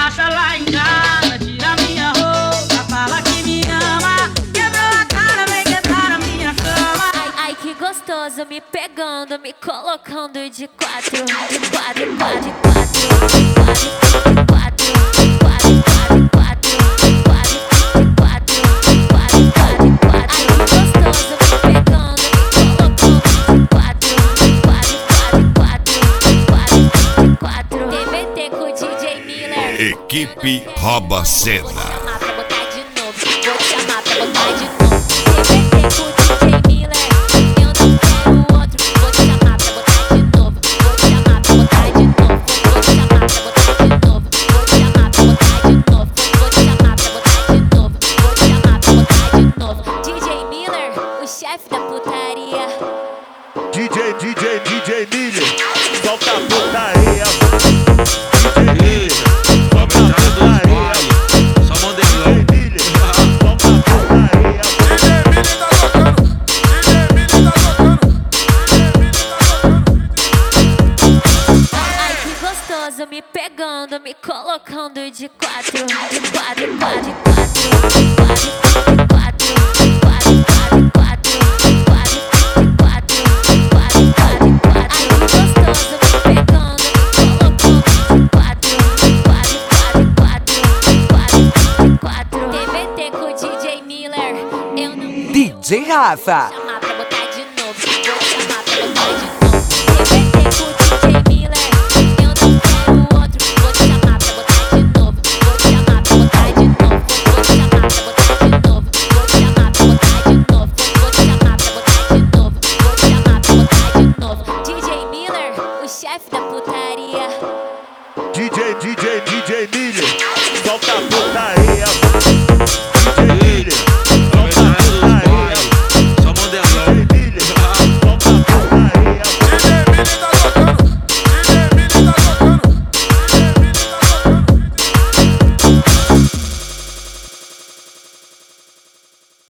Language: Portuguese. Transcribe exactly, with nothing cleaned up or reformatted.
Bota lá em casa, tira minha roupa, fala que me ama. Quebrou a cara, vem quebrar a minha cama. Ai, ai, que gostoso, me pegando, me colocando de quatro, de quatro, quatro, de quatro, de quatro, de quatro, de quatro, de quatro, de quatro, de quatro, de quatro, de quatro, de quatro. Ai, que gostoso, me pegando, me colocando de quatro, de quatro, de quatro, de quatro, de quatro. T B T com o D J Miller. Equipe Rouba Cena. Vou chamar pra botar de novo, vou chamar pra botar de novo. T B T com o D J Miller, eu não quero outro. Vou chamar pra botar de novo, vou chamar pra botar de novo, vou chamar pra botar de novo, vou chamar pra botar de novo, vou chamar pra botar de novo, vou chamar pra botar de novo. D J Miller, o chefe da putaria. D J, D J, D J Miller, solta a putaria. D J Miller, solta a putaria. Só modelão. D J Miller, solta a putaria. D J Miller tá tocando, D J Miller tá tocando, D J Miller tá tocando. Ai, que gostoso, me pegando, me colocando de quatro, de quatro, quatro, de quatro, de quatro, de quatro, de quatro, de quatro, de quatro, de quatro, de quatro, de quatro, de quatro. Ai, que gostoso, me pegando, me colocando de quatro, de quatro, de quatro, de quatro, de quatro. T B T com o D J Miller, eu não D J Rafa. vou chamar pra botar de novo, vou chamar pra botar de novo. T B T com o D J Miller, eu não quero outro. Vou chamar pra botar de novo, vou chamar pra botar de novo, vou chamar pra botar de novo, vou chamar pra botar de novo, vou chamar pra botar de novo, vou chamar pra botar de novo. D J Miller, o chefe da putaria. D J, D J, D J Miller.